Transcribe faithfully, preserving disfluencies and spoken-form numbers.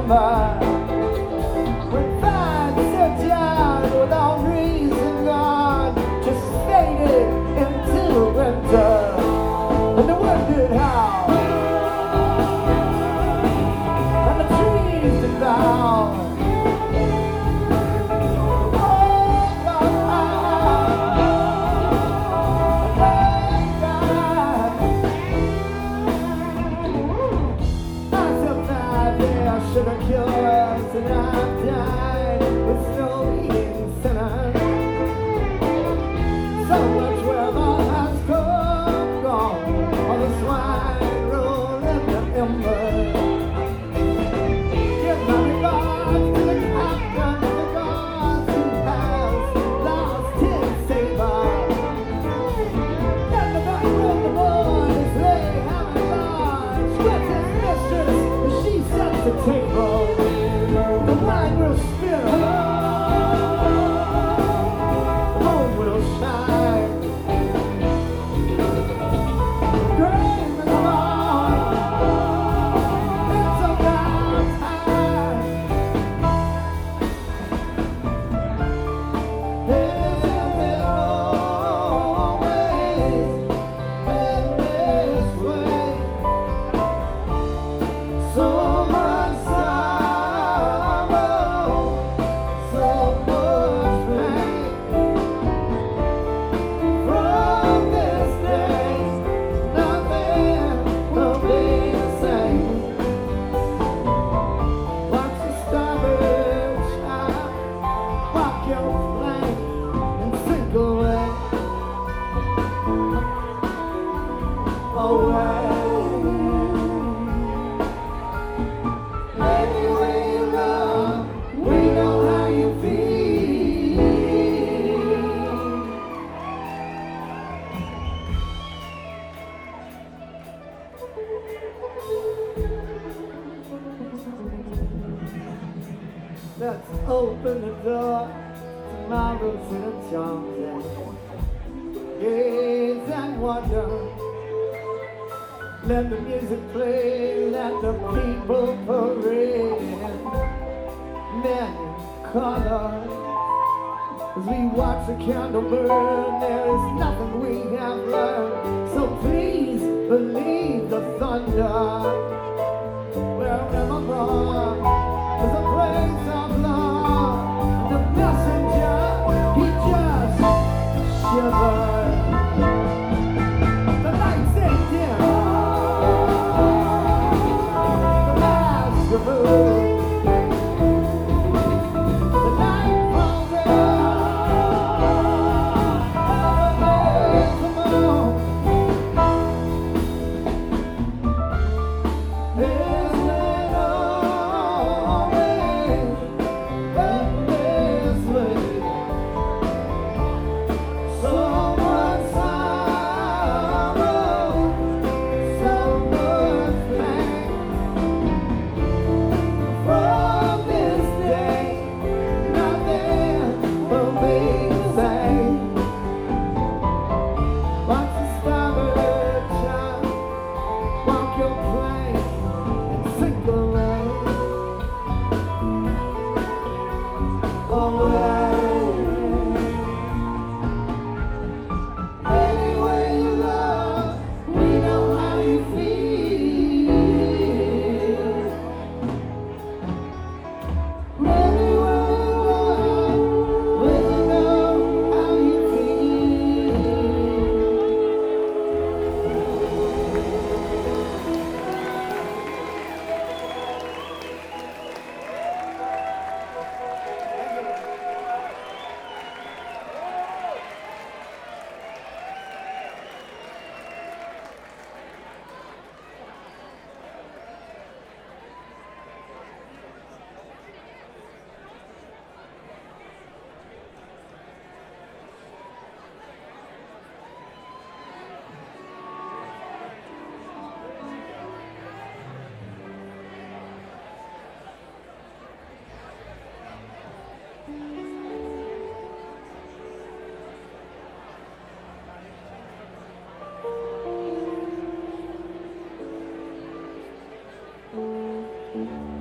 December, when fine set down without reason gone, just faded into winter, and I wondered how, and the trees did down. Should have killed us and I've died with no eating sinner. So much weather has come, gone, all the swine roll in the embers. Give my regards to the captain of the guards who has lost his saber. And the back room, the boys, they have a large with his mistress, she sets the table. The wine will spill, the moon will shine. Grain is gone, it's about time. Isn't it always been this way? So much sorrow, so much pain. From this day, nothing will be the same. Watch the starboard shine, walk your flank and sink away, away. Anyway you love, we know how you feel. Let's open the door, tomorrow's in a charm. Gaze and wonder. Let the music play, let the people parade in men in color. As we watch the candle burn, there is nothing we have learned. So please believe the thunder. Wherever I'm gone, there's a place of love. The messenger, he just shivered. The lights ain't dim. The moon, the night falls down, come on. Isn't it always been this way? So much sorrow, so much pain. From this day, nothing will be the same. Watch the starboard shine, walk your plank and sink away, away. Anyway you love, we know how you feel. Really well, we know how you feel. Thank you.